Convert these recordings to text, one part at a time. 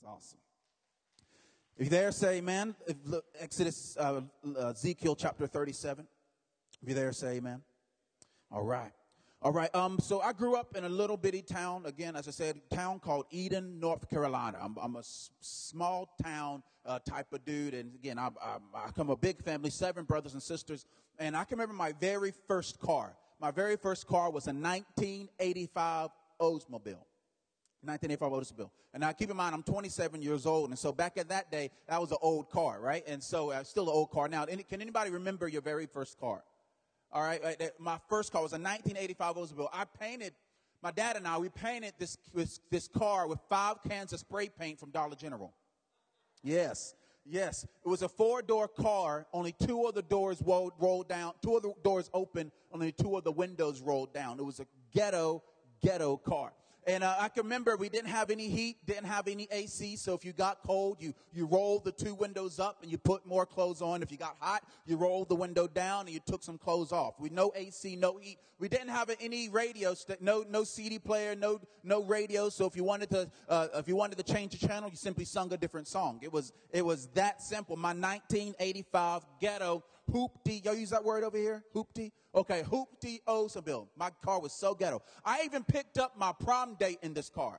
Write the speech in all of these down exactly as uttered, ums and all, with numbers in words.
Awesome. If you're there, say amen. If, look, Exodus, uh, Ezekiel chapter thirty-seven. If you're there, say amen. All right. All right. Um. So I grew up in a little bitty town. Again, as I said, a town called Eden, North Carolina. I'm, I'm a s- small town uh, type of dude. And again, I, I, I come from a big family, seven brothers and sisters. And I can remember my very first car. My very first car was a nineteen eighty-five Oldsmobile. nineteen eighty-five Oldsmobile. And now keep in mind, I'm twenty-seven years old. And so back at that day, that was an old car, right? And so uh, still an old car. Now, any, can anybody remember your very first car? All right. My first car was a nineteen eighty-five Oldsmobile. I painted, my dad and I, we painted this, this, this car with five cans of spray paint from Dollar General. Yes. Yes. It was a four-door car. Only two of the doors rolled, rolled down. Two of the doors open. Only two of the windows rolled down. It was a ghetto, ghetto car. And uh, I can remember we didn't have any heat, didn't have any A C, so if you got cold, you, you rolled the two windows up and you put more clothes on. If you got hot, you rolled the window down and you took some clothes off. We no A C, no heat. We didn't have any radio, st- no no C D player, no no radio. So if you wanted to uh, if you wanted to change the channel, you simply sung a different song. It was it was that simple. My nineteen eighty-five ghetto hoopty, y'all use that word over here? Hoopty? Okay, hoopty Oldsmobile. My car was so ghetto. I even picked up my prom date in this car.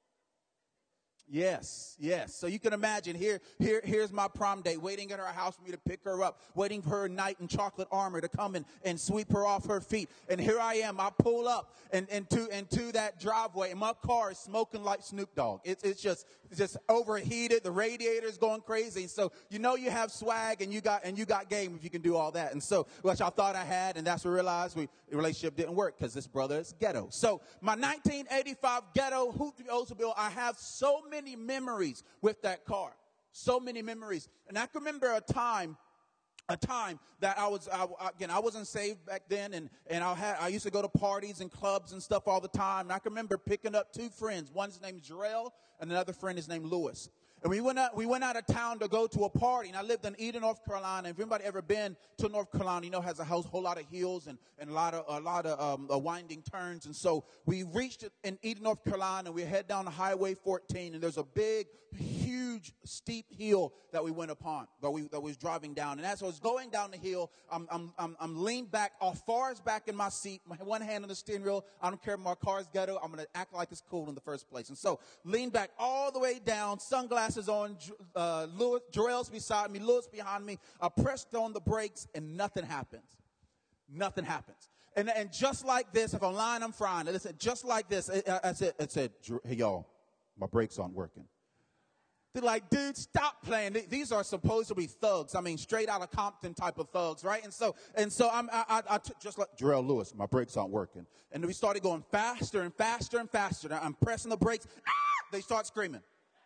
Yes, yes. So you can imagine, here, here, here's my prom date, waiting at her house for me to pick her up, waiting for her knight in chocolate armor to come and, and sweep her off her feet. And here I am. I pull up and, and to, into that driveway, and my car is smoking like Snoop Dogg. It's, it's just, it's just overheated. The radiator's going crazy. So you know you have swag and you got, and you got game if you can do all that. And so, which I thought I had, and that's what I realized we, the relationship didn't work because this brother is ghetto. So my nineteen eighty-five ghetto hoopty Oldsmobile, I have so many many memories with that car. So many memories. And I can remember a time, a time that I was, I, again, I wasn't saved back then. And, and I had, I used to go to parties and clubs and stuff all the time. And I can remember picking up two friends. One's named Jarrell and another friend is named Lewis. And we went out, we went out of town to go to a party. And I lived in Eden, North Carolina. If anybody ever been to North Carolina, you know, it has a whole, whole lot of hills and, and a lot of, a lot of, um, uh, winding turns. And so we reached it in Eden, North Carolina, and we head down to Highway fourteen. And there's a big, huge, steep hill that we went upon, that we, that was driving down. And as I was going down the hill, I'm, I'm, I'm, I'm leaned back, as far as back in my seat, my one hand on the steering wheel. I don't care if my car's ghetto. I'm going to act like it's cool in the first place. And so lean back all the way down, sunglasses on, uh, Lewis, Jarrell's beside me, Lewis behind me. I pressed on the brakes and nothing happens. Nothing happens. And, and just like this, if I'm lying, I'm frying. Listen, just like this, it, I said, it said, hey, y'all, my brakes aren't working. They're like, dude, stop playing. These are supposed to be thugs. I mean, straight out of Compton type of thugs, right? And so, and so I'm, I, I, I took just like Jarrell Lewis, my brakes aren't working. And we started going faster and faster and faster. Now I'm pressing the brakes. Ah! They start screaming.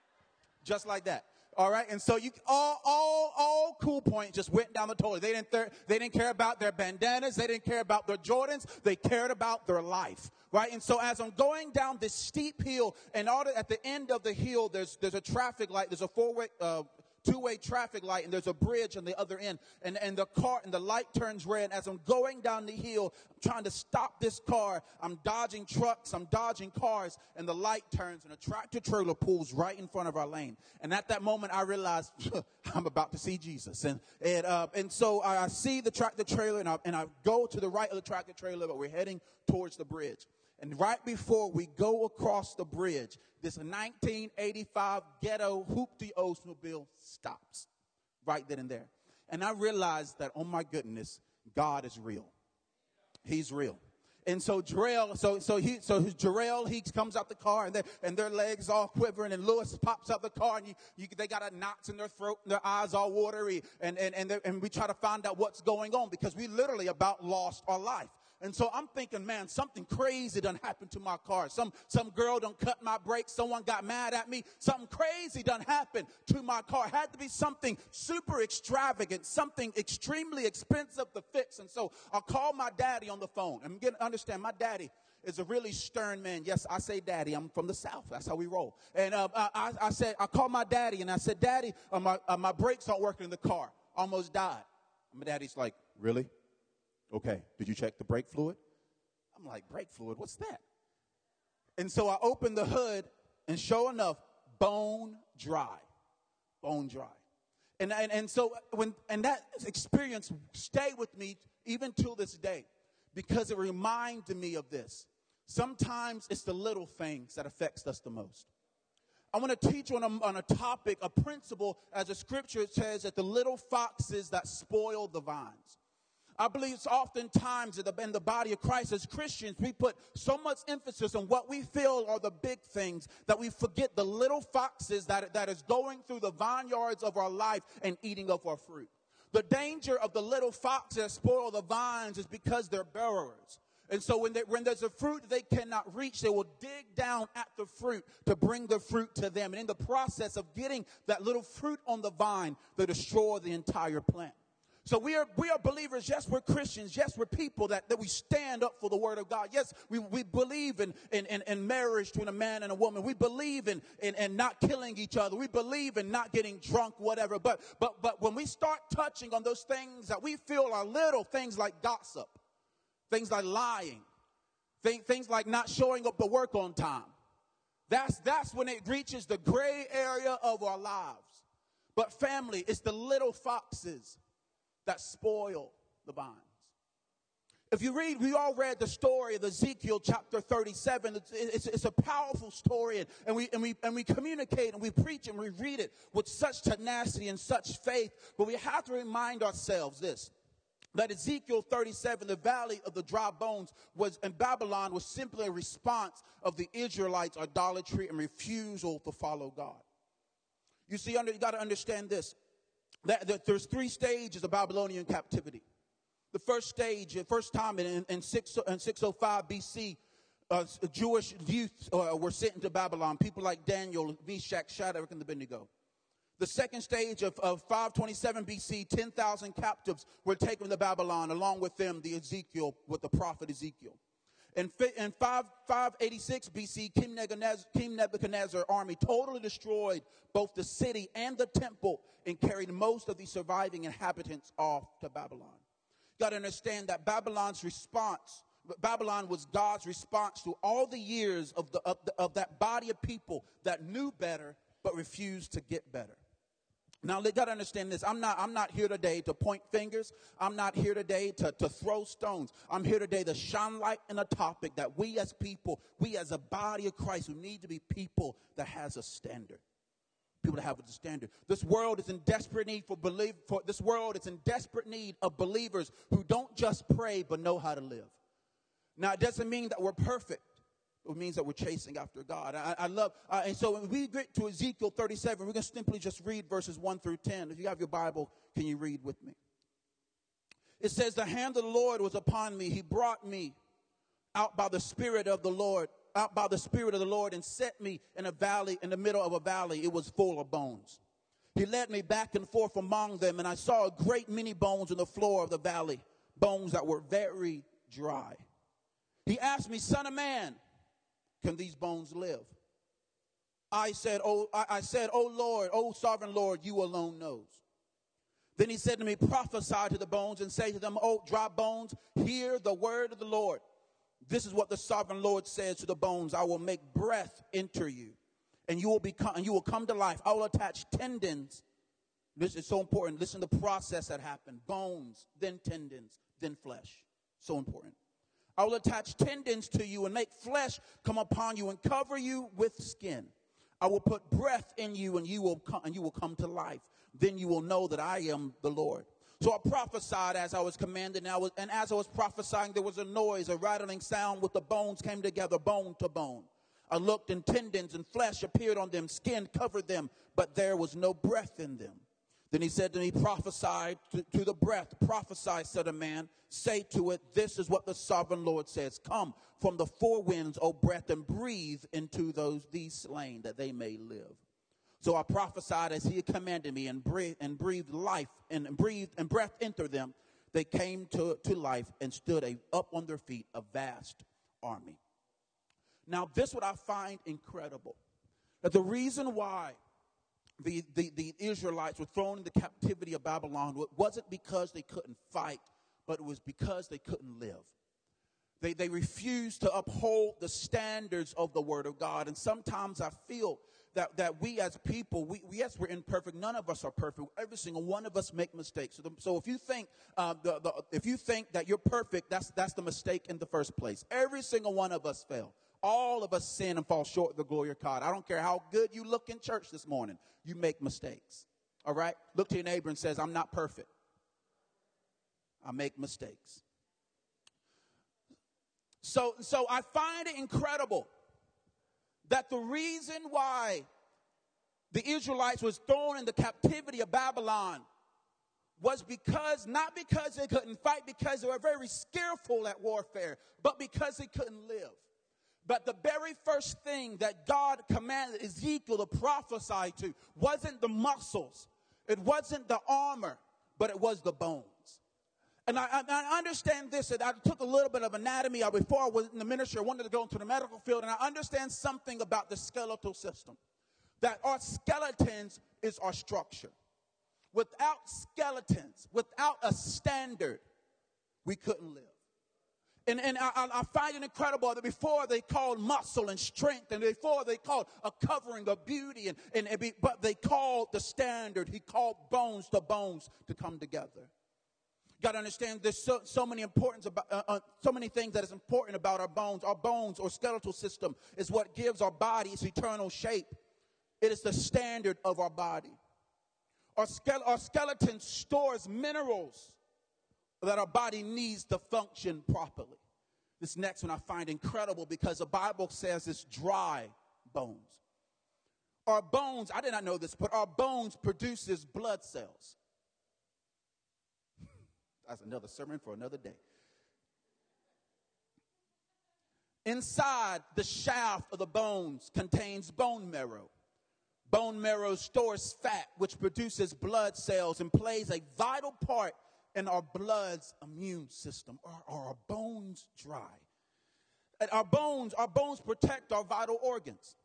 Just like that. All right. And so you, all, all, all Cool Point just went down the toilet. They didn't, th- they didn't care about their bandanas. They didn't care about their Jordans. They cared about their life. Right. And so as I'm going down this steep hill, and all the, at the end of the hill, there's, there's a traffic light. There's a four-way, uh, two-way traffic light, and there's a bridge on the other end. And, and the car, and the light turns red. As I'm going down the hill, I'm trying to stop this car. I'm dodging trucks. I'm dodging cars. And the light turns, and a tractor trailer pulls right in front of our lane. And at that moment, I realized I'm about to see Jesus. And and, uh, and so I, I see the tractor trailer, and I, and I go to the right of the tractor trailer, but we're heading towards the bridge. And right before we go across the bridge, this nineteen eighty-five ghetto hoopty Oldsmobile stops right then and there. And I realized that, oh my goodness, God is real. He's real. And so Jarrell, so so he so Jarrell, he comes out the car, and, and their legs all quivering, and Lewis pops out the car, and you, you, they got a knots in their throat, and their eyes all watery, and and and, and we try to find out what's going on, because we literally about lost our life. And so I'm thinking, man, something crazy done happened to my car. Some some girl done cut my brakes. Someone got mad at me. Something crazy done happened to my car. It had to be something super extravagant, something extremely expensive to fix. And so I called my daddy on the phone. And get understand, my daddy is a really stern man. Yes, I say daddy. I'm from the South. That's how we roll. And uh, I, I said, I called my daddy, and I said, Daddy, uh, my, uh, my brakes aren't working in the car. Almost died. And my daddy's like, really? Okay, did you check the brake fluid? I'm like, brake fluid, what's that? And so I opened the hood, and sure enough, bone dry, bone dry. And, and, and so when, and that experience stayed with me even till this day, because it reminded me of this. Sometimes it's the little things that affects us the most. I want to teach on a, on a topic, a principle, as the scripture says, that the little foxes that spoil the vines. I believe it's oftentimes in the body of Christ as Christians, we put so much emphasis on what we feel are the big things that we forget the little foxes that, that is going through the vineyards of our life and eating of our fruit. The danger of the little foxes that spoil the vines is because they're borrowers. And so when, they, when there's a fruit they cannot reach, they will dig down at the fruit to bring the fruit to them. And in the process of getting that little fruit on the vine, they destroy the entire plant. So we are we are believers. Yes, we're Christians. Yes, we're people that, that we stand up for the word of God. Yes, we, we believe in, in, in, in marriage between a man and a woman. We believe in, in, in not killing each other. We believe in not getting drunk, whatever. But but but when we start touching on those things that we feel are little, things like gossip, things like lying, things, things like not showing up to work on time, that's that's when it reaches the gray area of our lives. But family, it's the little foxes that spoil the vines. If you read, we all read the story of Ezekiel chapter thirty-seven. It's, it's, it's a powerful story, and, and we and we and we communicate and we preach and we read it with such tenacity and such faith. But we have to remind ourselves this: that Ezekiel thirty-seven, the valley of the dry bones, was in Babylon, was simply a response of the Israelites' idolatry and refusal to follow God. You see, under, you got to understand this. That, that there's three stages of Babylonian captivity. The first stage, the first time in, in, six, in six oh five B C, uh, Jewish youth uh, were sent into Babylon. People like Daniel, Meshach, Shadrach, and Abednego. The second stage of, of five twenty-seven B C, ten thousand captives were taken to Babylon, along with them the Ezekiel, with the prophet Ezekiel. In, in five eighty-six B C, King Nebuchadnezzar, King Nebuchadnezzar's army totally destroyed both the city and the temple and carried most of the surviving inhabitants off to Babylon. You got to understand that Babylon's response, Babylon was God's response to all the years of, the, of, the, of that body of people that knew better but refused to get better. Now, you got to understand this. I'm not, I'm not here today to point fingers. I'm not here today to, to throw stones. I'm here today to shine light in a topic that we as people, we as a body of Christ, who need to be people that has a standard. People that have a standard. This world is in desperate need for believe. For this world is in desperate need of believers who don't just pray but know how to live. Now, it doesn't mean that we're perfect. It means that we're chasing after God. I, I love, uh, and so when we get to Ezekiel thirty-seven, we're going to simply just read verses one through ten. If you have your Bible, can you read with me? It says, the hand of the Lord was upon me. He brought me out by the Spirit of the Lord, out by the Spirit of the Lord, and set me in a valley, in the middle of a valley. It was full of bones. He led me back and forth among them, and I saw a great many bones on the floor of the valley, bones that were very dry. He asked me, son of man, can these bones live? I said, oh, I, I said, oh Lord, oh sovereign Lord, you alone knows. Then he said to me, prophesy to the bones and say to them, oh dry bones, hear the word of the Lord. This is what the sovereign Lord says to the bones. I will make breath enter you, and you will become, and you will come to life. I will attach tendons. This is so important. Listen to the process that happened. Bones, then tendons, then flesh. So important. I will attach tendons to you and make flesh come upon you and cover you with skin. I will put breath in you and you will come, and you will come to life. Then you will know that I am the Lord. So I prophesied as I was commanded, and, I was, and as I was prophesying, there was a noise, a rattling sound with the bones came together, bone to bone. I looked, and tendons and flesh appeared on them, skin covered them, but there was no breath in them. Then he said to me, prophesy to, to the breath, prophesy, son of man, say to it, this is what the sovereign Lord says. Come from the four winds, O breath, and breathe into those these slain, that they may live. So I prophesied as he had commanded me, and breathed, and breathed life, and breathed, and breath entered them. They came to, to life and stood a, up on their feet, a vast army. Now, this what I find incredible. That the reason why The, the, the Israelites were thrown into captivity of Babylon, it wasn't because they couldn't fight, but it was because they couldn't live. They, they refused to uphold the standards of the Word of God. And sometimes I feel that, that we as people, we, we, yes, we're imperfect. None of us are perfect. Every single one of us make mistakes. So, the, so if you think uh, the, the, if you think that you're perfect, that's that's the mistake in the first place. Every single one of us fail. All of us sin and fall short of the glory of God. I don't care how good you look in church this morning. You make mistakes. All right? Look to your neighbor and says, I'm not perfect. I make mistakes. So, so I find it incredible that the reason why the Israelites was thrown into captivity of Babylon was because, not because they couldn't fight, because they were very skillful at warfare, but because they couldn't live. But the very first thing that God commanded Ezekiel to prophesy to wasn't the muscles, it wasn't the armor, but it was the bones. And I, I understand this, and I took a little bit of anatomy before I was in the ministry. I wanted to go into the medical field, and I understand something about the skeletal system. That our skeletons is our structure. Without skeletons, without a standard, we couldn't live. And, and I, I find it incredible that before they called muscle and strength, and before they called a covering of beauty, and, and, and be, but they called the standard. He called bones to bones to come together. Got to understand there's so, so many importance about uh, uh, so many things that is important about our bones. Our bones or skeletal system is what gives our body its eternal shape. It is the standard of our body. Our, ske- our skeleton stores minerals that our body needs to function properly. This next one I find incredible because the Bible says it's dry bones. Our bones, I did not know this, but our bones produces blood cells. That's another sermon for another day. Inside the shaft of the bones contains bone marrow. Bone marrow stores fat, which produces blood cells and plays a vital part in our blood's immune system. Are, are our bones dry? And our bones, our bones protect our vital organs.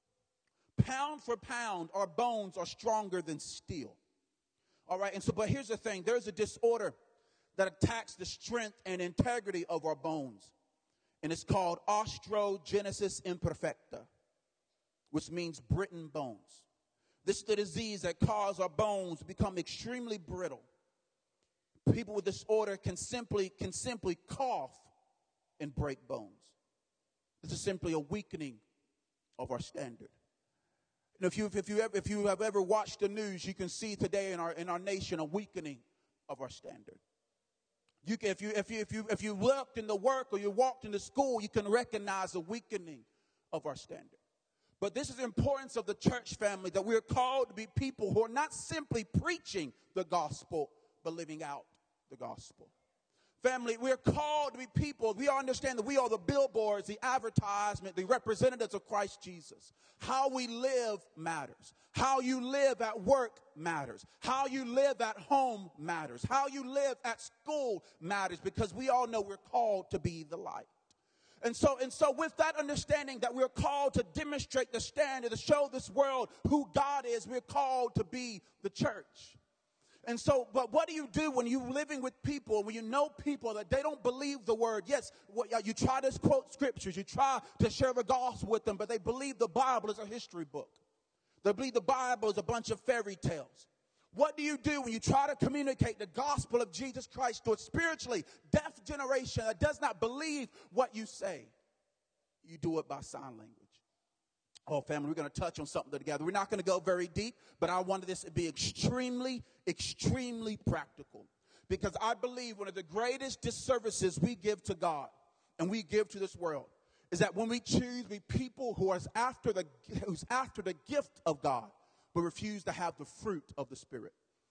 Pound for pound, our bones are stronger than steel. All right, and so, but here's the thing. There's a disorder that attacks the strength and integrity of our bones. And it's called osteogenesis imperfecta, which means Britain bones. This is the disease that causes our bones to become extremely brittle. People with this disorder can simply, can simply cough and break bones. This is simply a weakening of our standard. And if you, if you, ever, if you have ever watched the news, you can see today in our, in our nation a weakening of our standard. You can, if you if you if you if you worked in the work or you walked into school, you can recognize a weakening of our standard. But this is the importance of the church family, that we're called to be people who are not simply preaching the gospel, but living out the gospel. Family, we're called to be people. We understand that we are the billboards, the advertisement, the representatives of Christ Jesus. How we live matters. How you live at work matters. How you live at home matters. How you live at school matters, because we all know we're called to be the light. And so, and so with that understanding that we're called to demonstrate the standard, to show this world who God is, we're called to be the church. And so, but what do you do when you're living with people, when you know people that they don't believe the word? Yes, you try to quote scriptures, you try to share the gospel with them, but they believe the Bible is a history book. They believe the Bible is a bunch of fairy tales. What do you do when you try to communicate the gospel of Jesus Christ to a spiritually deaf generation that does not believe what you say? You do it by sign language. Oh, family, we're going to touch on something together. We're not going to go very deep, but I wanted this to be extremely, extremely practical. Because I believe one of the greatest disservices we give to God and we give to this world is that when we choose to be people who are after the, who's after the gift of God, but refuse to have the fruit of the Spirit.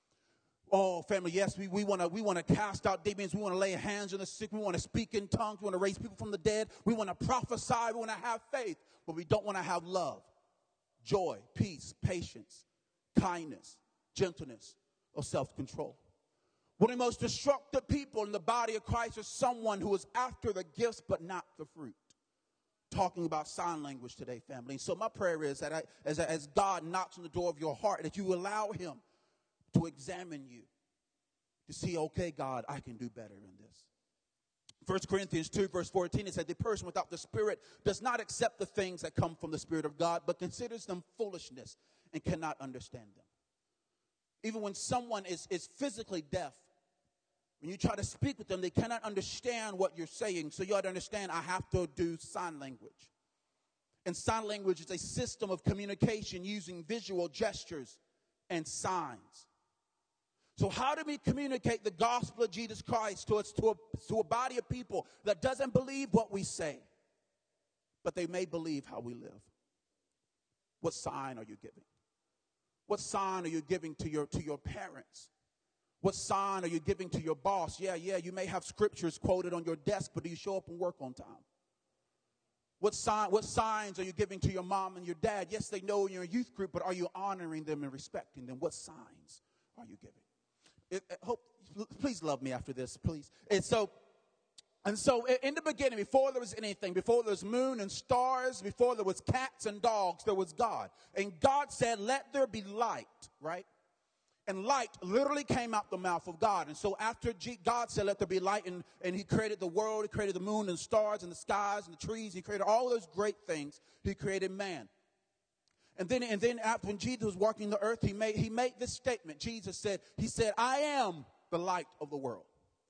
Oh, family, yes, we, we want to we want to cast out demons. We want to lay hands on the sick. We want to speak in tongues. We want to raise people from the dead. We want to prophesy. We want to have faith. But we don't want to have love, joy, peace, patience, kindness, gentleness, or self-control. One of the most destructive people in the body of Christ is someone who is after the gifts but not the fruit. Talking about sign language today, family. And so my prayer is that I, as, as God knocks on the door of your heart, that you allow him to examine you to see, okay, God, I can do better in this. First Corinthians two, verse fourteen, it said, the person without the Spirit does not accept the things that come from the Spirit of God, but considers them foolishness and cannot understand them. Even when someone is, is physically deaf, when you try to speak with them, they cannot understand what you're saying. So you ought to understand, I have to do sign language. And sign language is a system of communication using visual gestures and signs. So how do we communicate the gospel of Jesus Christ to, us, to, a, to a body of people that doesn't believe what we say, but they may believe how we live? What sign are you giving? What sign are you giving to your, to your parents? What sign are you giving to your boss? Yeah, yeah, you may have scriptures quoted on your desk, but do you show up and work on time? What sign? What signs are you giving to your mom and your dad? Yes, they know you're in a youth group, but are you honoring them and respecting them? What signs are you giving? It, it, hope, please love me after this, please. And so, and so in the beginning, before there was anything, before there was moon and stars, before there was cats and dogs, there was God. And God said, let there be light, right? And light literally came out the mouth of God. And so after G- God said, let there be light, and, and he created the world, he created the moon and stars and the skies and the trees, he created all those great things, he created man. And then, and then after when Jesus was walking the earth, he made, he made this statement. Jesus said, he said, I am the light of the world.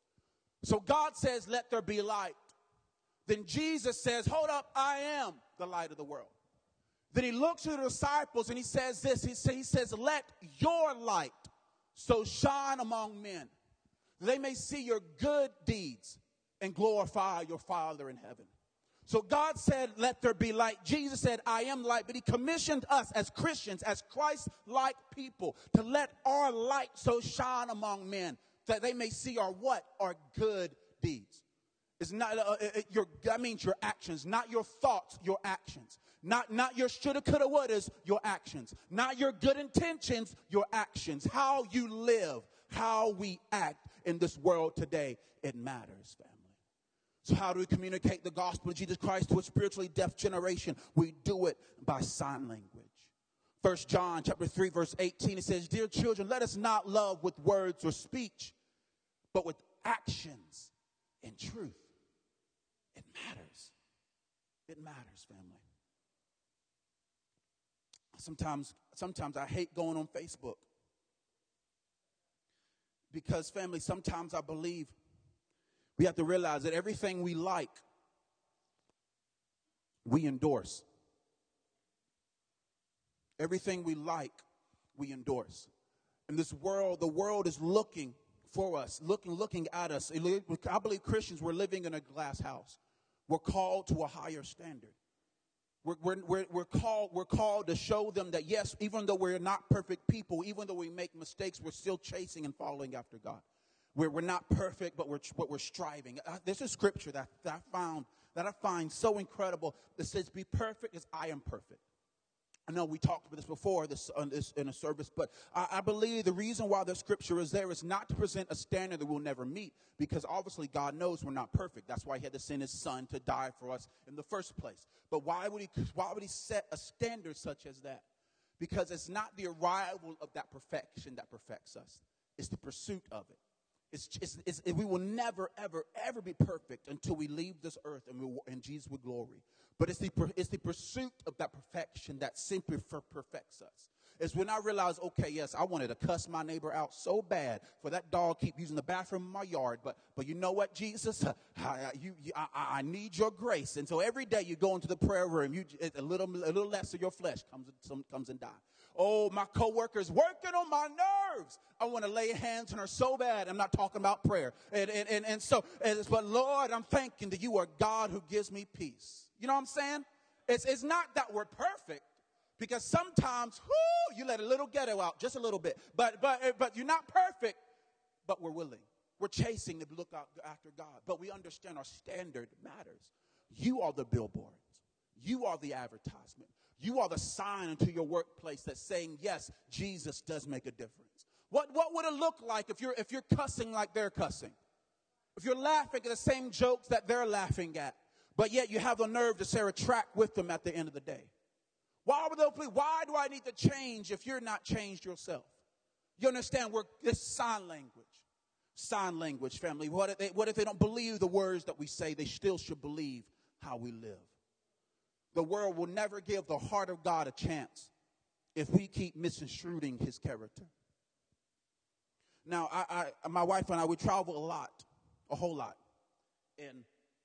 So God says, let there be light. Then Jesus says, hold up, I am the light of the world. Then he looks at the disciples and he says this, he, say, he says, let your light so shine among men, they may see your good deeds and glorify your Father in heaven. So God said, let there be light. Jesus said, I am light. But he commissioned us as Christians, as Christ-like people, to let our light so shine among men that they may see our what? Our good deeds. It's not uh, it, your, that means your actions, not your thoughts, your actions. Not, not your shoulda, coulda, wouldas, your actions. Not your good intentions, your actions. How you live, how we act in this world today, it matters, family. So how do we communicate the gospel of Jesus Christ to a spiritually deaf generation? We do it by sign language. First John chapter three, verse eighteen, it says, dear children, let us not love with words or speech, but with actions and truth. It matters. It matters, family. Sometimes, sometimes I hate going on Facebook because, family, sometimes I believe we have to realize that everything we like, we endorse. Everything we like, we endorse. In this world, the world is looking for us, looking, looking at us. I believe Christians, we're living in a glass house. We're called to a higher standard. We're, we're, we're, we're, called, we're called to show them that, yes, even though we're not perfect people, even though we make mistakes, we're still chasing and following after God. We're, we're not perfect, but we're, but we're striving. Uh, there's a scripture that, that, I found, that I find so incredible that says, be perfect as I am perfect. I know we talked about this before this, uh, this in a service, but I, I believe the reason why the scripture is there is not to present a standard that we'll never meet, because obviously God knows we're not perfect. That's why he had to send his son to die for us in the first place. But why would he, why would he set a standard such as that? Because it's not the arrival of that perfection that perfects us. It's the pursuit of it. It's, it's, it's, we will never, ever, ever be perfect until we leave this earth and, we, and Jesus with glory. But it's the, it's the pursuit of that perfection that simply perfects us. It's when I realize, okay, yes, I wanted to cuss my neighbor out so bad for that dog keep using the bathroom in my yard. But but you know what, Jesus? I, you, you, I, I need your grace. And so every day you go into the prayer room, you a little, a little less of your flesh comes, comes and dies. Oh, my coworker's working on my nerves. I want to lay hands on her so bad. I'm not talking about prayer. And, and, and, and so, and but Lord, I'm thanking that you are God who gives me peace. You know what I'm saying? It's, it's not that we're perfect, because sometimes, whoo, you let a little ghetto out, just a little bit. But, but, but you're not perfect, but we're willing. We're chasing to look out after God. But we understand our standard matters. You are the billboards. You are the advertisement. You are the sign into your workplace that's saying, yes, Jesus does make a difference. What, what would it look like if you're, if you're cussing like they're cussing? If you're laughing at the same jokes that they're laughing at, but yet you have the nerve to share a track with them at the end of the day? Why would they, why do I need to change if you're not changed yourself? You understand? We're, it's sign language. Sign language, family. What if they, what if they don't believe the words that we say? They still should believe how we live. The world will never give the heart of God a chance if we keep misconstruing his character. Now, I, I, my wife and I, we travel a lot, a whole lot. And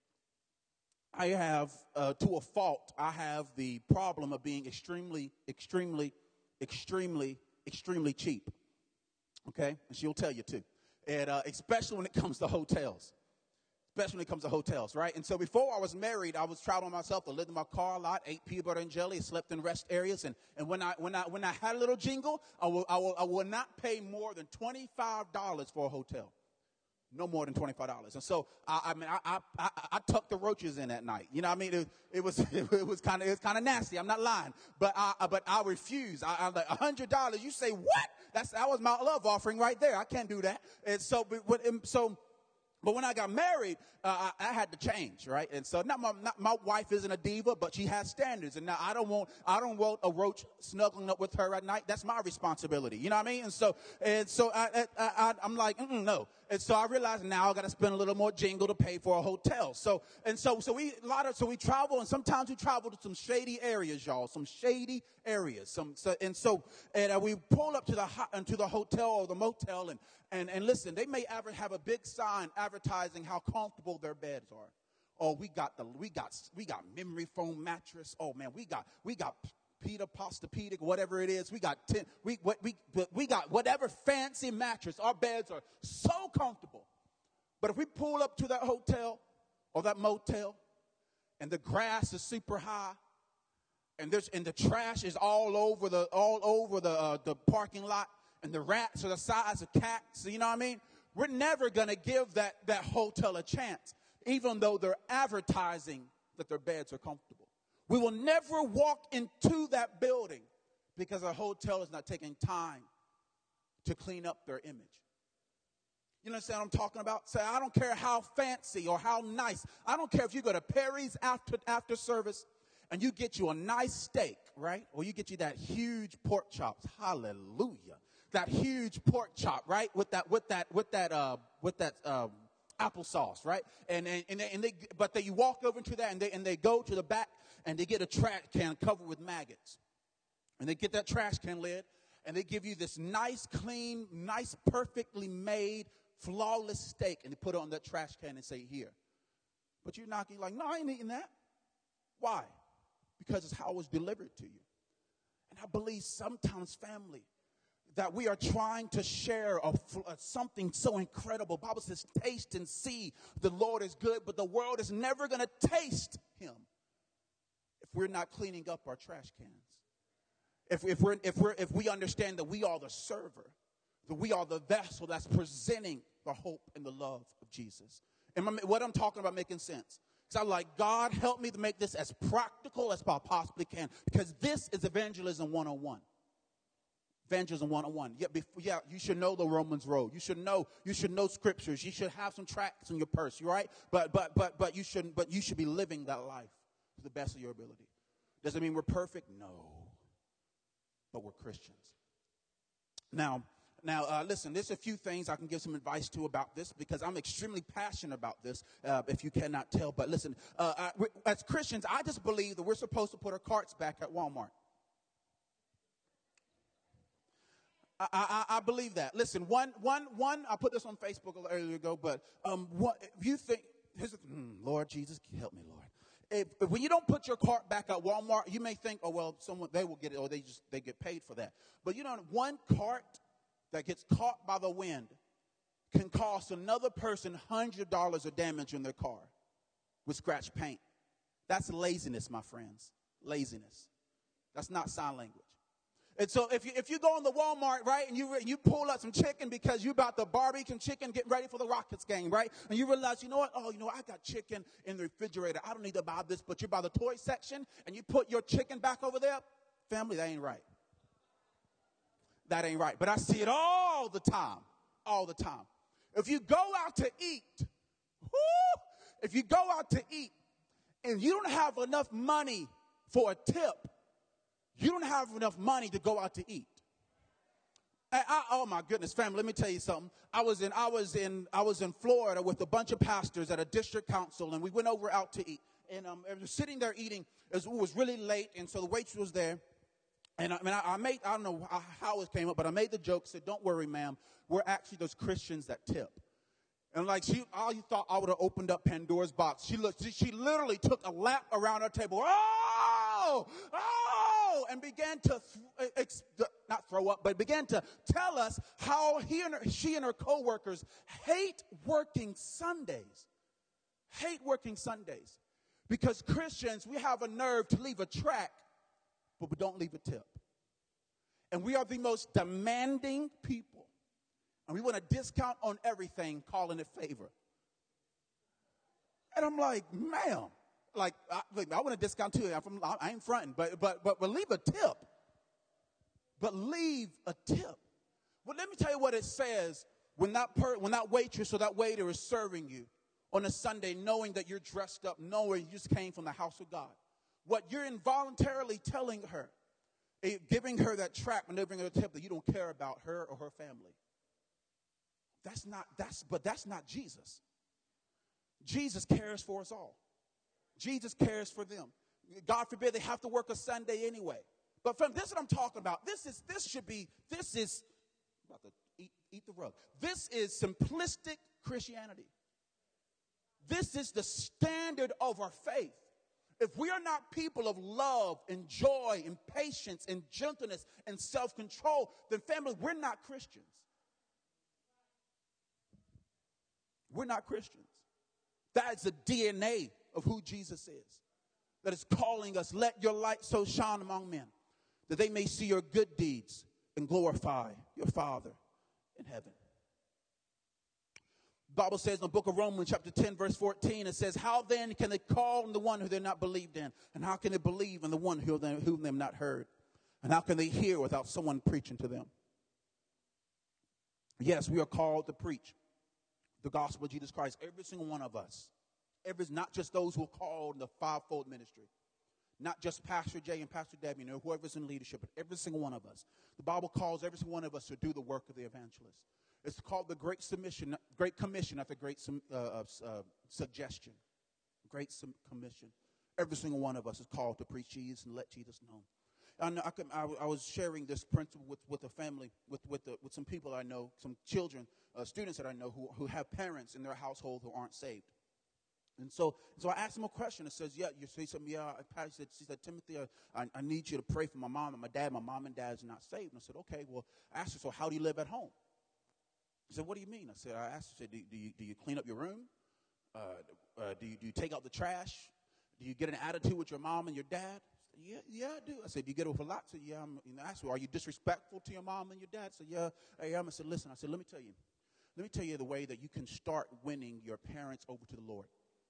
I have, uh, to a fault, I have the problem of being extremely, extremely, extremely, extremely cheap. Okay? And she'll tell you too. And uh, especially when it comes to hotels. Especially when it comes to hotels, right? And so before I was married, I was traveling myself. I lived in my car a lot, ate peanut butter and jelly, slept in rest areas. And, and when I when I when I had a little jingle, I will I will I will not pay more than twenty-five dollars for a hotel. No more than twenty-five dollars. And so I, I mean I, I I I tucked the roaches in at night. You know what I mean? It, it was it was kind of it was kind of nasty. I'm not lying, but I but I refuse. I, I'm like a hundred dollars. You say what? That's that was my love offering right there. I can't do that. And so but, so. But when I got married, uh, I, I had to change, right? And so not my, not, my wife isn't a diva, but she has standards. And now I don't want, I don't want a roach snuggling up with her at night. That's my responsibility. You know what I mean? And so, and so I, I, I I'm like, mm-mm, no. And so I realized now I got to spend a little more jingle to pay for a hotel. So, and so, so we, a lot of, so we travel, and sometimes we travel to some shady areas, y'all, some shady areas. Some, so, and so, and uh, we pull up to the, into the hotel or the motel, and, and, and listen, they may ever have a big sign advertising how comfortable their beds are. Oh, we got the, we got, we got memory foam mattress. Oh man, we got, we got Peter Postopedic, whatever it is. We got ten, we, what, we, we got whatever fancy mattress. Our beds are so comfortable. But if we pull up to that hotel or that motel and the grass is super high and there's, and the trash is all over the, all over the, uh, the parking lot, and the rats are the size of cats, you know what I mean? We're never going to give that, that hotel a chance, even though they're advertising that their beds are comfortable. We will never walk into that building because a hotel is not taking time to clean up their image. You understand what I'm talking about? Say, I don't care how fancy or how nice. I don't care if you go to Perry's after, after service and you get you a nice steak, right? Or you get you that huge pork chops. Hallelujah. That huge pork chop, right? With that, with that, with that, uh, with that, um, applesauce, right? And, and, and, they, and they, but they, you walk over to that and they, and they go to the back and they get a trash can covered with maggots. And they get that trash can lid and they give you this nice, clean, nice, perfectly made, flawless steak. And they put it on that trash can and say, here. But you're knocking like, no, I ain't eating that. Why? Because it's how it was delivered to you. And I believe sometimes, family, that we are trying to share a, a, something so incredible. The Bible says, taste and see the Lord is good, but the world is never going to taste him if we're not cleaning up our trash cans. If, if, we're, if, we're, if we understand that we are the server, that we are the vessel that's presenting the hope and the love of Jesus. And my, what I'm talking about making sense. Because I'm like, God, help me to make this as practical as I possibly can, because this is evangelism one oh one. Evangelism one oh one. Yeah, before, yeah, you should know the Romans road. You should know. You should know scriptures. You should have some tracts in your purse. You right? But but but but you shouldn't. But you should be living that life to the best of your ability. Does it mean we're perfect? No. But we're Christians. Now, now, uh, listen. There's a few things I can give some advice to about this because I'm extremely passionate about this. Uh, if you cannot tell, but listen, uh, I, as Christians, I just believe that we're supposed to put our carts back at Walmart. I, I, I believe that. Listen, one, one, one. I put this on Facebook a earlier ago, but um, what if you think? Here's the, mm, Lord Jesus, help me, Lord. If, if when you don't put your cart back at Walmart, you may think, oh well, someone they will get it, or they just they get paid for that. But you know, one cart that gets caught by the wind can cost another person hundred dollars of damage in their car with scratch paint. That's laziness, my friends. Laziness. That's not sign language. And so if you, if you go in the Walmart, right, and you, you pull out some chicken because you about to barbecue chicken, getting ready for the Rockets game, right? And you realize, you know what? Oh, you know, I got chicken in the refrigerator. I don't need to buy this, but you're by the toy section and you put your chicken back over there. Family, that ain't right. That ain't right. But I see it all the time, all the time. If you go out to eat, whoo, if you go out to eat and you don't have enough money for a tip, you don't have enough money to go out to eat. And I, oh my goodness, family, let me tell you something. I was in, I was in, I was in Florida with a bunch of pastors at a district council, and we went over out to eat. And um, I was sitting there eating. It was really late, and so the waitress was there. And I mean, I, I made, I don't know how it came up, but I made the joke, said, don't worry, ma'am. We're actually those Christians that tip. And like she, all you thought I would have opened up Pandora's box. She looked, she, she literally took a lap around our table. Oh, oh, and began to, th- ex- not throw up, but began to tell us how he and her, she and her coworkers hate working Sundays. Hate working Sundays. Because Christians, we have a nerve to leave a track, but we don't leave a tip. And we are the most demanding people. And we want a discount on everything, calling it favor. And I'm like, ma'am, like, I, I want a discount too. I'm from, I ain't fronting, but, but, but, but leave a tip. But leave a tip. Well, let me tell you what it says when that, per, when that waitress or that waiter is serving you on a Sunday, knowing that you're dressed up, knowing you just came from the house of God. What you're involuntarily telling her, giving her that track when they bring her a tip, that you don't care about her or her family. That's not, that's, but that's not Jesus. Jesus cares for us all. Jesus cares for them. God forbid they have to work a Sunday anyway. But from this is what I'm talking about. This is, this should be, this is, about to eat, eat the rug. This is simplistic Christianity. This is the standard of our faith. If we are not people of love and joy and patience and gentleness and self-control, then family, we're not Christians. We're not Christians. That is the D N A of who Jesus is. That is calling us, let your light so shine among men, that they may see your good deeds and glorify your Father in heaven. The Bible says in the book of Romans chapter ten verse fourteen, it says, how then can they call on the one who they're not believed in? And how can they believe in the one who they, whom they've not heard? And how can they hear without someone preaching to them? Yes, we are called to preach the gospel of Jesus Christ. Every single one of us. Every, not just those who are called in the fivefold ministry. Not just Pastor Jay and Pastor Debbie, you know, whoever's in leadership, but every single one of us. The Bible calls every single one of us to do the work of the evangelist. It's called the Great Submission, Great Commission, not the Great uh, uh, Suggestion. Great Commission. Every single one of us is called to preach Jesus and let Jesus know. I, know, I, could, I, I was sharing this principle with, with a family, with with, the, with some people I know, some children, uh, students that I know who, who have parents in their household who aren't saved. And so, so I asked them a question. It says, yeah, you say something, yeah, Patty said, she said, Timothy, I, I need you to pray for my mom and my dad. My mom and dad is not saved. And I said, okay, well, I asked her, so how do you live at home? She said, what do you mean? I said, I asked her, do, do, you, do you clean up your room? Uh, uh, do, you, do you take out the trash? Do you get an attitude with your mom and your dad? I said, yeah, yeah, I do. I said, do you get it with a lot? I said, yeah. I'm, you know, I asked her, are you disrespectful to your mom and your dad? I said, yeah, I am. I said, listen, I said, let me tell you. Let me tell you the way that you can start winning your parents over to the Lord.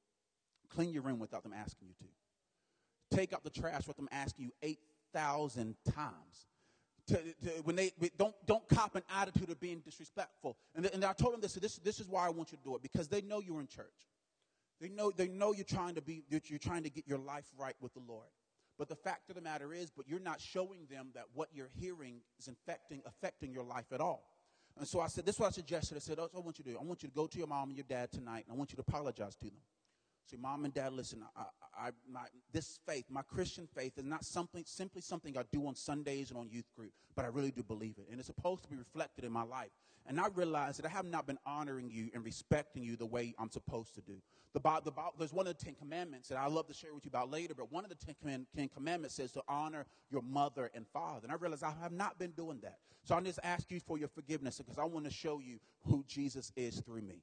Clean your room without them asking you to. Take out the trash without them asking you eight thousand times. To, to, when they don't don't cop an attitude of being disrespectful. And, and I told them this, this. This is why I want you to do it, because they know you're in church. They know they know you're trying to be that you're trying to get your life right with the Lord. But the fact of the matter is, but you're not showing them that what you're hearing is infecting affecting your life at all. And so I said, this is what I suggested. I said, oh, I want you to do. I want you to go to your mom and your dad tonight, and I want you to apologize to them. Say, mom and dad, listen, I, I, my, this faith, my Christian faith is not something, simply something I do on Sundays and on youth group, but I really do believe it. And it's supposed to be reflected in my life. And I realize that I have not been honoring you and respecting you the way I'm supposed to do. The, the, there's one of the Ten Commandments that I love to share with you about later, but one of the Ten, Ten Commandments says to honor your mother and father. And I realize I have not been doing that. So I just ask you for your forgiveness because I want to show you who Jesus is through me.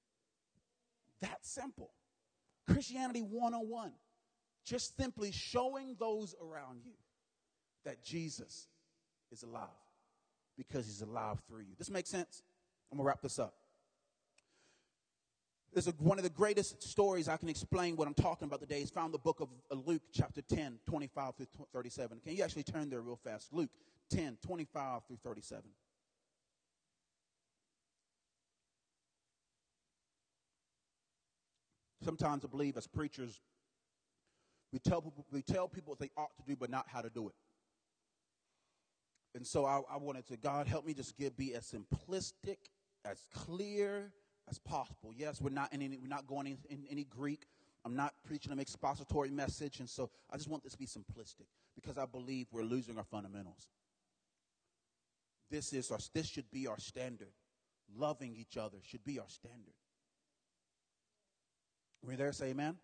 That's simple. Christianity one oh one, just simply showing those around you that Jesus is alive because he's alive through you. This makes sense? I'm going to wrap this up. This is one of the greatest stories I can explain what I'm talking about today. Is found in the book of Luke chapter ten, twenty-five through thirty-seven. Can you actually turn there real fast? Luke ten, twenty-five through thirty-seven. Sometimes I believe as preachers, we tell people, we tell people what they ought to do, but not how to do it. And so I, I wanted to, God, help me just give, be as simplistic, as clear as possible. Yes, we're not in any, we're not going in, in any Greek. I'm not preaching an expository message. And so I just want this to be simplistic because I believe we're losing our fundamentals. This is our, this should be our standard. Loving each other should be our standard. Were you there? Say amen.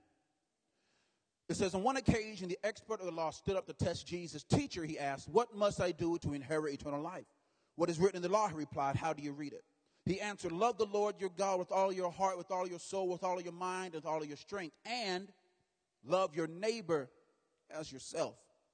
It says, on one occasion, the expert of the law stood up to test Jesus. Teacher, he asked, what must I do to inherit eternal life? What is written in the law, he replied. How do you read it? He answered, love the Lord your God with all your heart, with all your soul, with all of your mind, with all of your strength, and love your neighbor as yourself.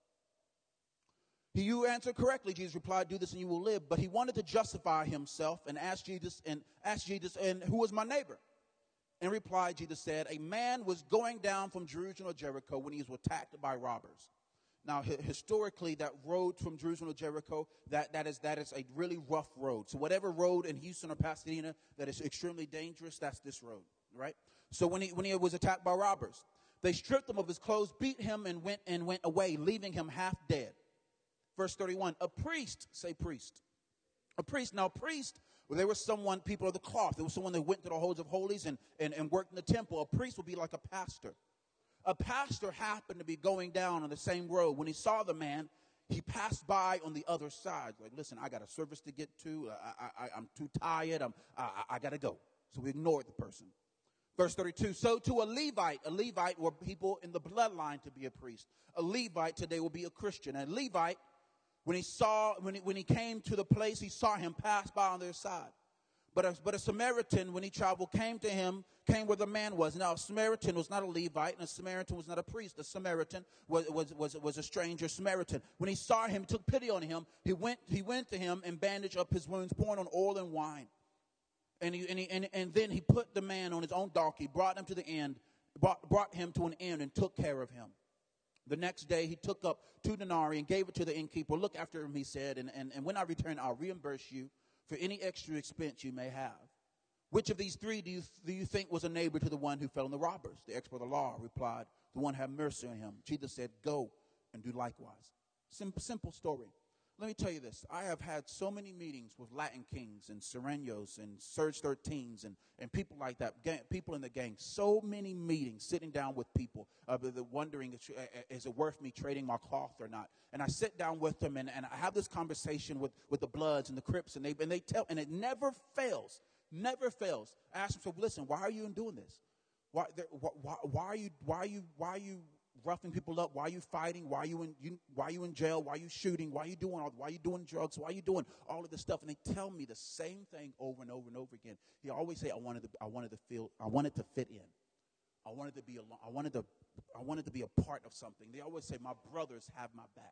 He, you answered correctly, Jesus replied, do this and you will live. But he wanted to justify himself and asked Jesus, and asked Jesus, and who was my neighbor? In reply, Jesus said, a man was going down from Jerusalem to Jericho when he was attacked by robbers. Now, hi- historically, that road from Jerusalem to Jericho, that, that, is, that is a really rough road. So whatever road in Houston or Pasadena that is extremely dangerous, that's this road, right? So when he, when he was attacked by robbers, they stripped him of his clothes, beat him, and went, and went away, leaving him half dead. Verse thirty-one, a priest, say priest. A priest. Now, priest, well, there was someone, people of the cloth. There was someone that went to the holies of holies and, and, and worked in the temple. A priest would be like a pastor. A pastor happened to be going down on the same road. When he saw the man, he passed by on the other side. Like, listen, I got a service to get to. I, I, I'm too tired. I'm, I, I got to go. So we ignored the person. Verse thirty-two, so to a Levite, a Levite were people in the bloodline to be a priest. A Levite today will be a Christian. A Levite, when he saw, when he, when he came to the place, he saw him pass by on their side. But a, but a Samaritan, when he traveled, came to him, came where the man was. Now, a Samaritan was not a Levite, and a Samaritan was not a priest. A Samaritan was, was, was, was a stranger Samaritan. When he saw him, he took pity on him. He went, he went to him and bandaged up his wounds, pouring on oil and wine. And, he, and, he, and, and then he put the man on his own donkey, brought him to the end, brought, brought him to an inn, and took care of him. The next day, he took up two denarii and gave it to the innkeeper. Look after him, he said, and, and, and when I return, I'll reimburse you for any extra expense you may have. Which of these three do you, do you think was a neighbor to the one who fell on the robbers? The expert of the law replied, the one who had mercy on him. Jesus said, go and do likewise. Simple, simple story. Let me tell you this. I have had so many meetings with Latin Kings and Serenos and Surge thirteens and, and people like that, gang, people in the gang. So many meetings, sitting down with people, uh, wondering, is, is it worth me trading my cloth or not? And I sit down with them, and, and I have this conversation with, with the Bloods and the Crips, and they, and they tell, and it never fails, never fails. I ask them, so listen, why are you doing this? Why, why, why are you, why are you, why are you roughing people up? Why are you fighting? Why are you in you, why are you in jail? Why are you shooting? Why are you doing all why are you doing drugs? Why are you doing all of this stuff? And they tell me the same thing over and over and over again. He always say, I wanted to I wanted to feel I wanted to fit in. I wanted to be alone. I wanted to I wanted to be a part of something. They always say, my brothers have my back.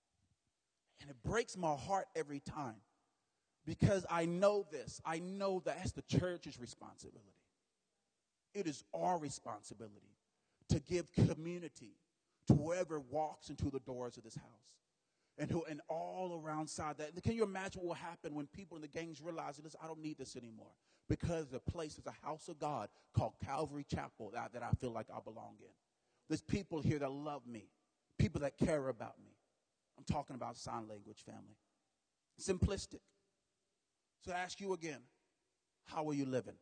And it breaks my heart every time. Because I know this. I know that that's the church's responsibility. It is our responsibility to give community to whoever walks into the doors of this house. And who and all around side that. Can you imagine what will happen when people in the gangs realize, listen, I don't need this anymore? Because the place is a house of God called Calvary Chapel that, that I feel like I belong in. There's people here that love me. People that care about me. I'm talking about sign language, family. Simplistic. So I ask you again, how are you living?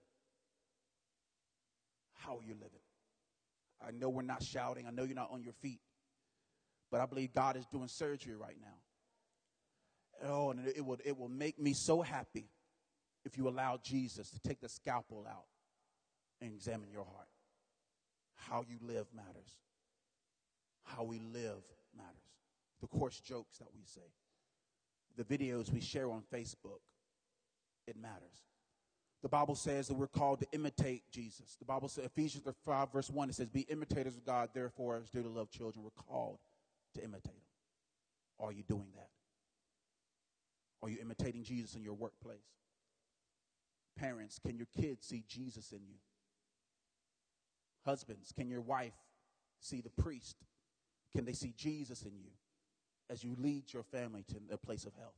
How are you living? I know we're not shouting. I know you're not on your feet. But I believe God is doing surgery right now. Oh, and it will, it will make me so happy if you allow Jesus to take the scalpel out and examine your heart. How you live matters. How we live matters. The coarse jokes that we say. The videos we share on Facebook. It matters. The Bible says that we're called to imitate Jesus. The Bible says, Ephesians five, verse one, it says, be imitators of God, therefore, as dearly loved children, we're called to imitate him. Are you doing that? Are you imitating Jesus in your workplace? Parents, can your kids see Jesus in you? Husbands, can your wife see the priest? Can they see Jesus in you as you lead your family to a place of health?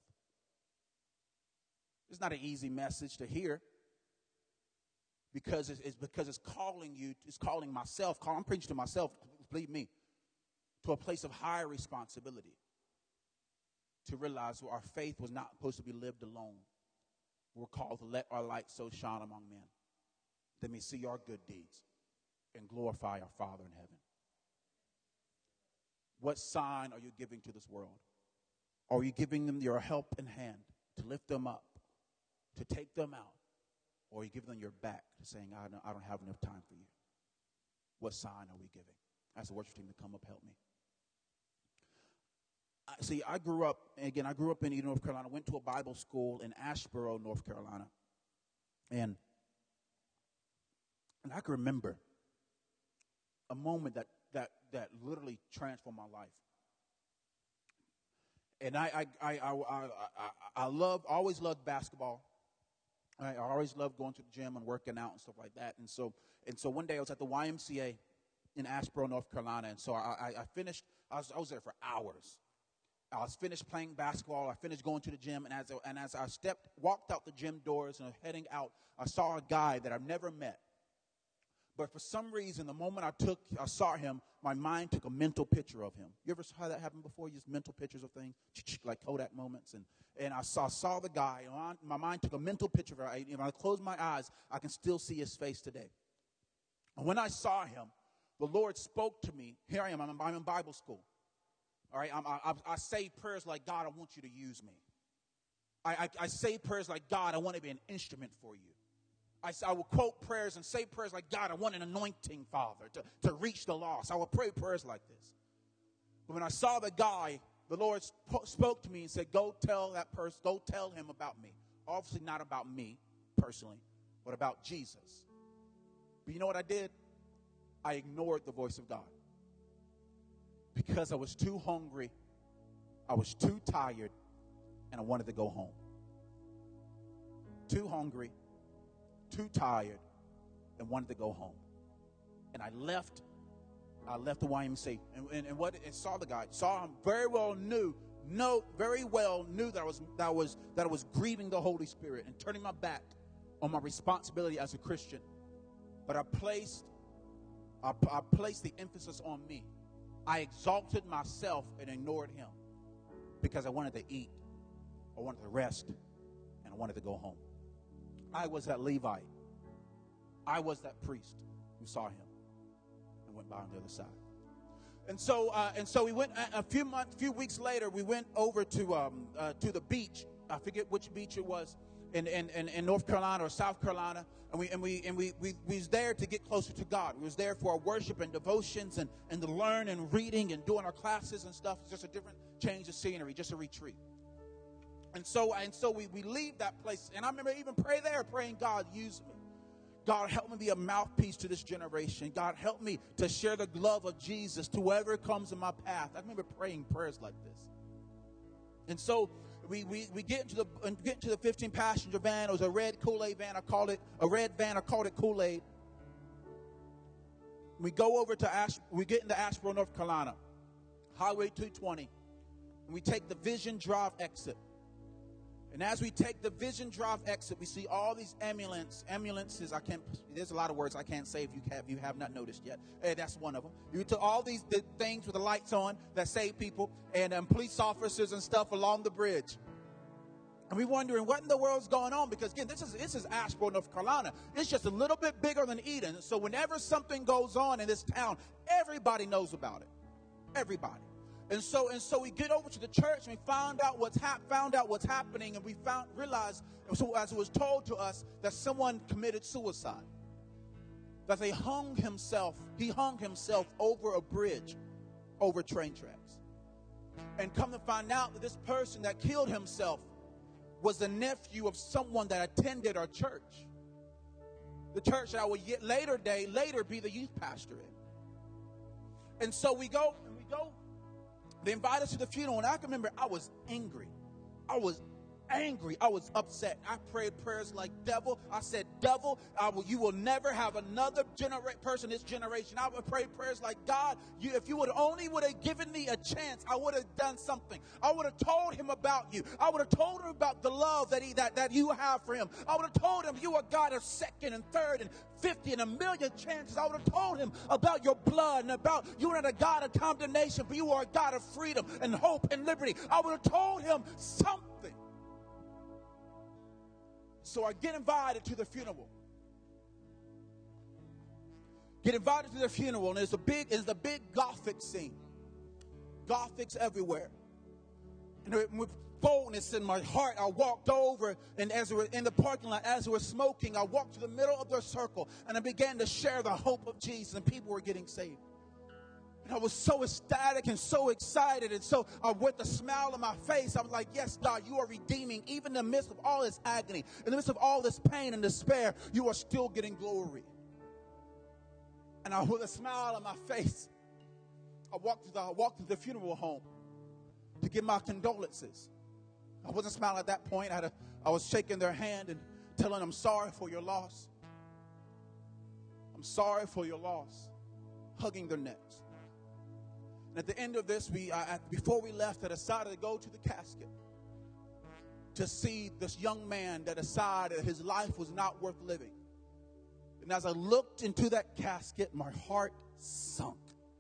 It's not an easy message to hear. Because it's, it's because it's calling you, it's calling myself, call, I'm preaching to myself, believe me, to a place of higher responsibility. to realize our faith was not supposed to be lived alone. We're called to let our light so shine among men that we see our good deeds and glorify our Father in heaven. What sign are you giving to this world? Are you giving them your helping hand to lift them up, to take them out? Or are you giving them your back, saying, I don't, I don't have enough time for you? What sign are we giving? Ask the worship team to come up, help me. I, see, I grew up, again, I grew up in Eden, North Carolina. Went to a Bible school in Asheboro, North Carolina. And, and I can remember a moment that, that, that literally transformed my life. And I, I, I, I, I, I, I love, always loved basketball. I, I always loved going to the gym and working out and stuff like that. And so, and so one day I was at the Y M C A in Asheboro, North Carolina. And so I, I, I finished, I was, I was there for hours. I was finished playing basketball. I finished going to the gym. And as, I, and as I stepped, walked out the gym doors and heading out, I saw a guy that I've never met. But for some reason, the moment I took, I saw him, my mind took a mental picture of him. You ever saw that happen before? Just mental pictures of things, like Kodak moments. And, and I saw, saw the guy. And my mind took a mental picture of him. When I closed my eyes, I can still see his face today. And when I saw him, the Lord spoke to me. Here I am. I'm, I'm in Bible school. All right. I'm, I, I say prayers like, God, I want you to use me. I, I, I say prayers like, God, I want to be an instrument for you. I, I will quote prayers and say prayers like, God, I want an anointing, Father, to, to reach the lost. I will pray prayers like this. But when I saw the guy, the Lord sp- spoke to me and said, go tell that person, go tell him about me. Obviously not about me personally, but about Jesus. But you know what I did? I ignored the voice of God. Because I was too hungry, I was too tired, and I wanted to go home. Too hungry, too tired, and wanted to go home. And I left, I left the Y M C A. And, and, and what and saw the guy, saw him, very well knew, know, very well knew that I was that I was that I was grieving the Holy Spirit and turning my back on my responsibility as a Christian. But I placed I, I placed the emphasis on me. I exalted myself and ignored him because I wanted to eat, I wanted to rest, and I wanted to go home. I was that Levite. I was that priest who saw him and went by on the other side. And so, uh, and so we went a, a few months, few weeks later. We went over to um, uh, to the beach. I forget which beach it was in, in, in, in North Carolina or South Carolina. And we and we and we, we we was there to get closer to God. We was there for our worship and devotions and, and to learn and reading and doing our classes and stuff. It's just a different change of scenery, just a retreat. And so and so we, we leave that place. And I remember even pray there, praying, God, use me. God, help me be a mouthpiece to this generation. God, help me to share the love of Jesus to whoever comes in my path. I remember praying prayers like this. And so we we, we get into the get into the fifteen passenger van. It was a red Kool-Aid van. I called it a red van. I called it Kool-Aid. We go over to Ash. We get into Asheboro, North Carolina, Highway two twenty, and we take the Vision Drive exit. And as we take the Vision Drive exit, we see all these ambulance, ambulances. I can't, there's a lot of words I can't say if you have, you have not noticed yet. Hey, that's one of them. You took all these the things with the lights on that save people and um, police officers and stuff along the bridge. And we're wondering what in the world's going on, because again, this is this is Asheboro, North Carolina. It's just a little bit bigger than Eden. So whenever something goes on in this town, everybody knows about it. Everybody. And so and so we get over to the church and we found out what's hap- found out what's happening, and we found realized, so as it was told to us, that someone committed suicide. That they hung himself, he hung himself over a bridge, over train tracks. And come to find out that this person that killed himself was the nephew of someone that attended our church. The church that I would yet later day, later be the youth pastor in. And so we go, and we go, they invite us to the funeral, and I can remember I was angry. I was angry. I was upset. I prayed prayers like, devil. I said, devil, I will, you will never have another genera- person this generation. I would pray prayers like, God, you, if you would only would have given me a chance, I would have done something. I would have told him about you. I would have told him about the love that he that, that you have for him. I would have told him you are God of second and third and fifty and a million chances. I would have told him about your blood and about you are not a God of condemnation, but you are a God of freedom and hope and liberty. I would have told him something. So I get invited to the funeral. Get invited to the funeral, and there's a big, it's a big Gothic scene. Gothics everywhere. And with boldness in my heart, I walked over, and as we were in the parking lot, as we were smoking, I walked to the middle of their circle, and I began to share the hope of Jesus, and people were getting saved. And I was so ecstatic and so excited. And so uh, with a smile on my face, I was like, yes, God, you are redeeming. Even in the midst of all this agony, in the midst of all this pain and despair, you are still getting glory. And I, with a smile on my face, I walked to the, I walked to the funeral home to give my condolences. I wasn't smiling at that point. I, had a, I was shaking their hand and telling them, I'm sorry for your loss. I'm sorry for your loss. Hugging their necks. And at the end of this, we, uh, at, before we left, I decided to go to the casket to see this young man that decided his life was not worth living. And as I looked into that casket, my heart sunk.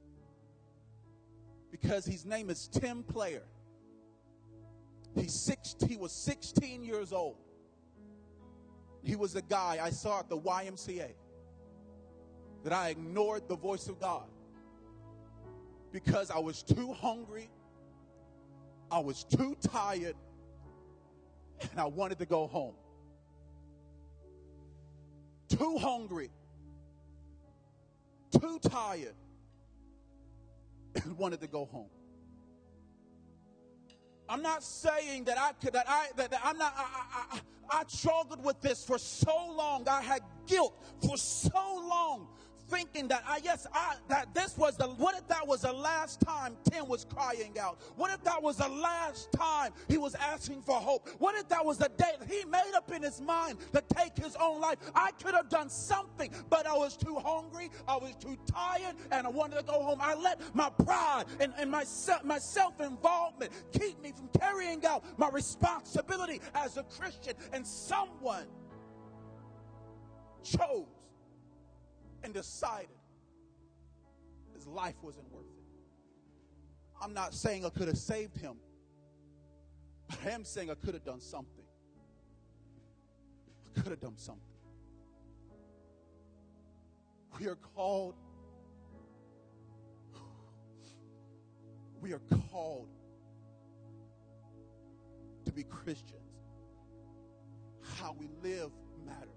Because his name is Tim Player. He's six, he was sixteen years old. He was a guy I saw at the Y M C A that I ignored the voice of God. Because I was too hungry, I was too tired, and I wanted to go home. Too hungry, too tired, and wanted to go home. I'm not saying that I could, that I, that, that I'm not, I, I, I, I struggled with this for so long. I had guilt for so long. Thinking that I yes I that this was the what if that was the last time Tim was crying out? What if that was the last time he was asking for hope? What if that was the day that he made up in his mind to take his own life? I could have done something, but I was too hungry, I was too tired, and I wanted to go home. I let my pride and, and my, my self-involvement keep me from carrying out my responsibility as a Christian, and someone chose and decided his life wasn't worth it. I'm not saying I could have saved him, but I am saying I could have done something. I could have done something. We are called, we are called to be Christians. How we live matters.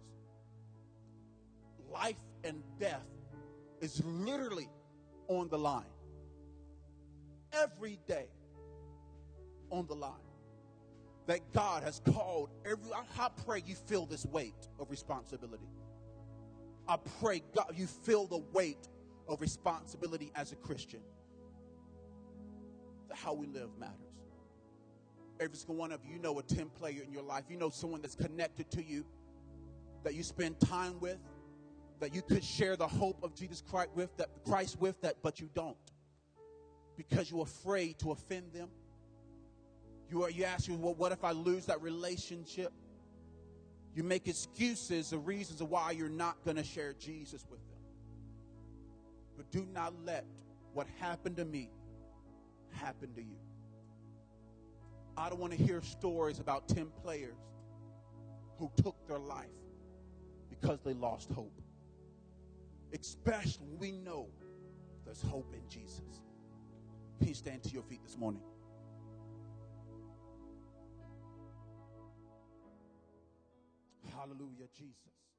Life and death is literally on the line. Every day on the line. That God has called every, I pray you feel this weight of responsibility. I pray God you feel the weight of responsibility as a Christian. How we live matters. Every single one of you know a Tim Player in your life. You know someone that's connected to you, that you spend time with, that you could share the hope of Jesus Christ with, that Christ with, that, but you don't, because you're afraid to offend them. You are. You ask you, well, what if I lose that relationship? You make excuses, the reasons of why you're not going to share Jesus with them. But do not let what happened to me happen to you. I don't want to hear stories about Tim Players who took their life because they lost hope. Especially when we know there's hope in Jesus. Can you stand to your feet this morning? Hallelujah, Jesus.